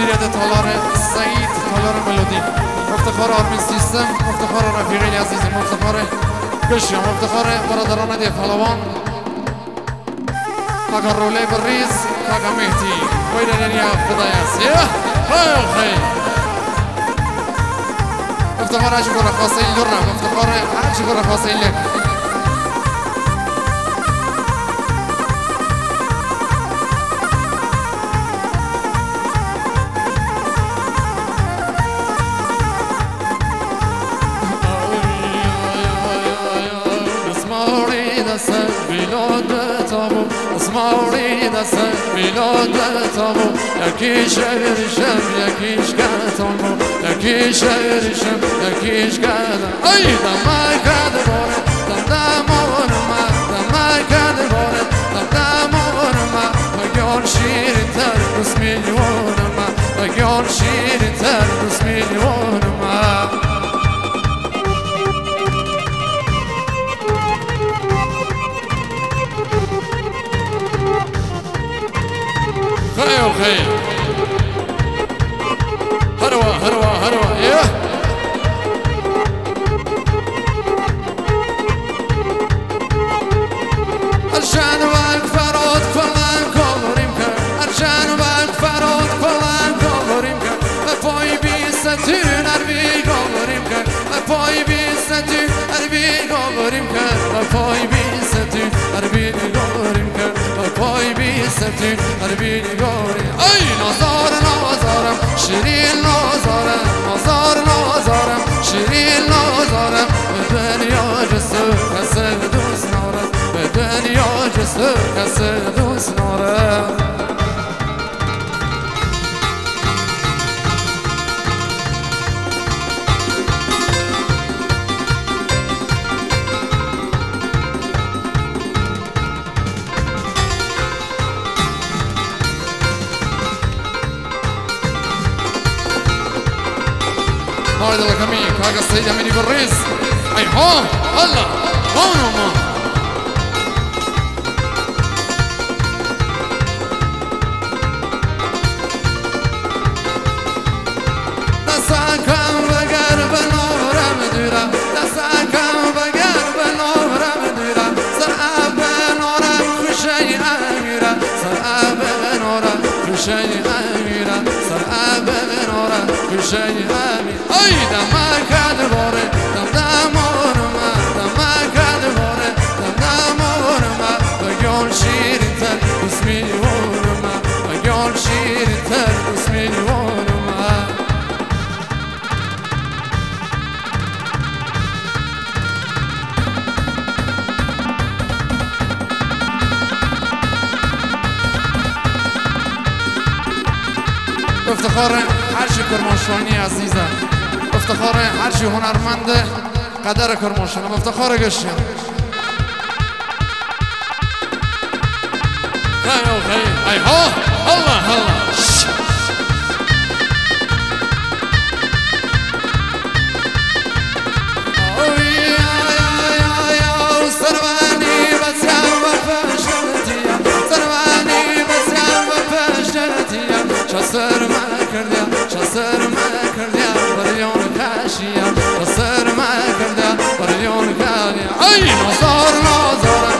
مدیریت تالار سعید تالار ملودی، مفتخار آرمین سیستم، مفتخار رفیقی عزیزی، مفتخار بشیا، مفتخار برادران دی پهلوان، کاکا روله بریز، کاکا مهدی ویدنیا خدای است. خیلی مفتخار حاجی گل خاصه لورا، مفتخار حاجی گل خاصه لک. اسماري دست بلاد تابو یکی شهرشم یکیش کتامو یکی شهرشم یکیش کتام ای دم کرده باره دم آورما دم کرده باره دم آورما مگیان شیرین تر دوست میلیونما مگیان شیرین تر دوست میلیونما خير هروة هروة هروة ايه ارجان وانك فرود فلان كولوريمكا ارجان وانك فرود فلان كولوريمكا افوي بيستين اربي كولوريمكا افوي بيستين اربي كولوريمكا افوي بيستين اربي كولوريمكا افوي بيستين اربي كولوريمكا ای نازار نازارم شیرین نازارم نازار نازارم شیرین نازارم به دنیا جسو کسی دوست نارم به دنیا جسو کسی دوست نارم هاي ده كمين كاغا سيد امني بالريس اي ها الله هون ما دستکم بگر به نورم دیرم دستکم بگر به نورم دیرم سرعب نورم خوشه امیرم سرعب نورم خوشه امیرم سرعب نورم خوشه امیرم ای دم کرده باره دم آورما دم کرده باره دم آورما بگیان شیرین تر دوست میلیونما بگیان شیرین تر دوست میلیونما افتخار هر چی کرمانشاهی عزیزم، افتخار هر چی هنرمند قدر کرمانشاه، افتخار گشتیم. خیلی ای ها الله الله شسر ما کردیا شسر ما کردیا بریون کاشیا شسر ما کردیا بریون کاشیا ای نازار نازار